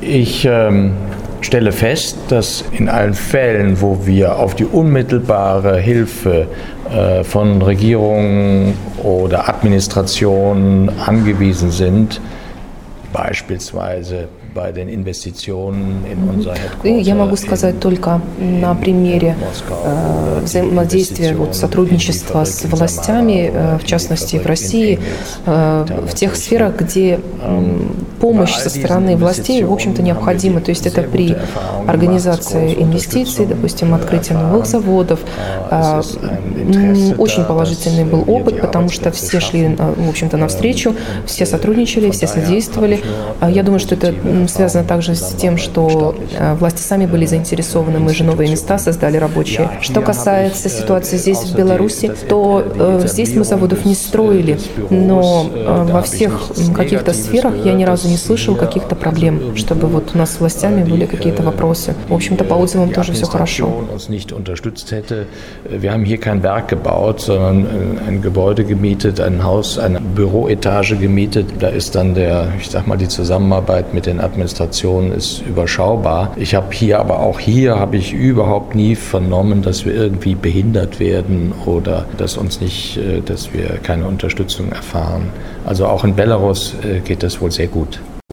Ich stelle fest, dass in allen Fällen, wo wir auf die unmittelbare Hilfe von Regierungen oder Administrationen angewiesen sind, beispielsweise bei den Investitionen in unser Headquarter. Я могу сказать только на примере взаимодействия, сотрудничества с властями, в частности в России, в тех сферах, где помощь со стороны властей, в общем-то, необходима. То есть это при организации инвестиций, допустим, открытии новых заводов. Очень положительный был опыт, потому что все шли, в общем-то, навстречу, все сотрудничали, все содействовали. Я думаю, что это связано также с тем, что власти сами были заинтересованы, мы же новые места создали рабочие. Что касается ситуации здесь, в Беларуси, то здесь мы заводов не строили, но во всех каких-то сферах я ни разу не слышал каких-то проблем, чтобы вот у нас с властями были какие-то вопросы. В общем-то, по отзывам тоже все хорошо. Wir haben hier kein Werk gebaut, sondern ein Gebäude gemietet, ein Haus, eine Büroetage gemietet. Da ist dann die Zusammenarbeit mit den Administrationen ist überschaubar. Habe ich überhaupt nie vernommen, dass wir irgendwie behindert werden oder dass wir keine Unterstützung erfahren. Also auch in Belarus geht das wohl sehr gut.